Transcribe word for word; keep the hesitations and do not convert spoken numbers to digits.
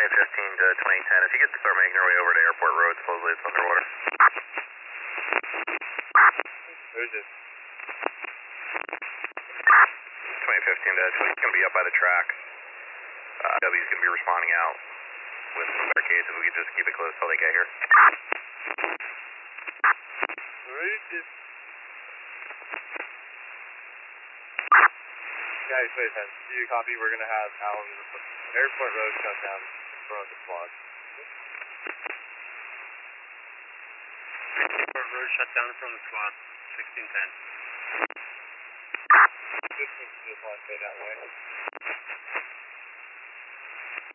fifteen to twenty ten. If you could start making your way over to Airport Road, supposedly it's underwater. Who's this? twenty fifteen to twenty, it's going to be up by the track. Uh, W's going to be responding out with some barricades if we could just keep it closed till they get here. Who's this? Guys, wait a second. Do you copy? We're going to have Alan Airport Road shut down in front of the squad. Airport Road shut down in front of the squad, sixteen ten. Just want to stay that way.